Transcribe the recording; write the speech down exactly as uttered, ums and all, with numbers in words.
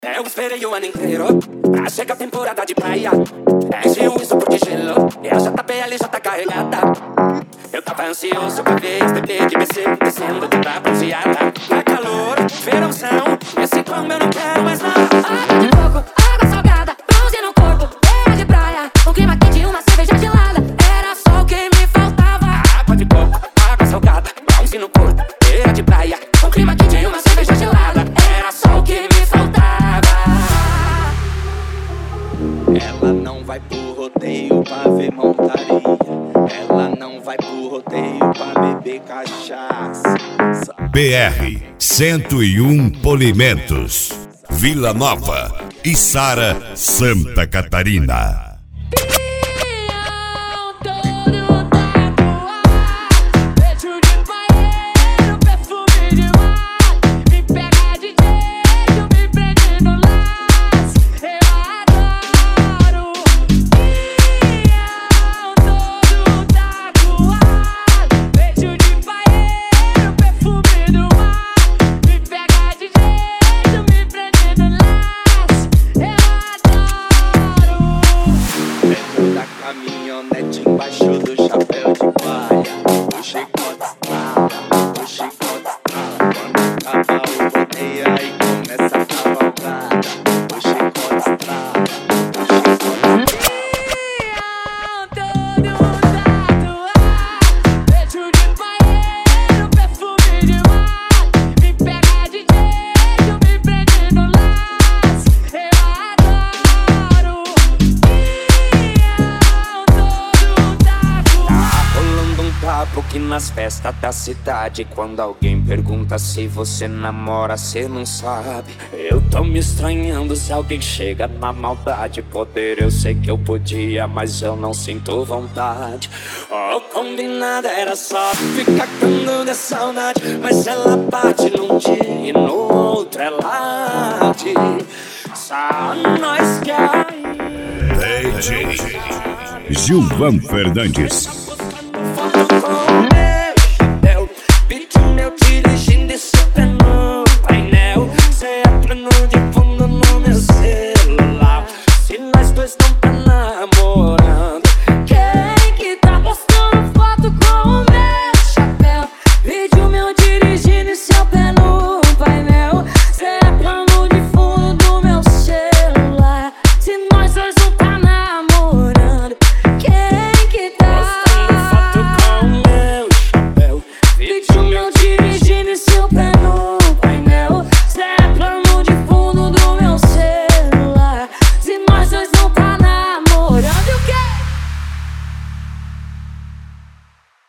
Eu esperei o ano inteiro pra chegar a temporada de praia. Encheu isso por de gelo e a J B L já tá carregada. Eu tava ansioso pra ver esse bebê de B C descendo de da bronzeada. Na calor, verãozão, esse como eu não quero mais nada. Água de coco, água salgada, bronze no corpo, beira de praia. Um clima quente e uma cerveja gelada, era só o que me faltava. Água de coco, água salgada, bronze no corpo, beira de praia. Um clima quente e uma cerveja gelada, era só o que me faltava. Ela não vai pro rodeio pra ver montaria. Ela não vai pro rodeio pra beber cachaça. B R cento e um Polimentos, Vila Nova, Içara, Santa Catarina. Caminhonete embaixo do chapéu de palha. O chicote estrala, o chicote estrala. Quando acaba o rodeio aí começa a cavalgada. O chicote estrala, o chicote estrala. Todo tatuado, beijo de banheiro, perfume de mar. Me pega de jeito, me prende no laço. Eu adoro. Porque nas festas da cidade, quando alguém pergunta se você namora, cê não sabe. Eu tô me estranhando se alguém chega na maldade. Poder eu sei que eu podia, mas eu não sinto vontade. O combinado era só ficar cantando de saudade, mas ela bate num dia e no outro ela arde. Só nós que aí. D J Gilvan Fernandes.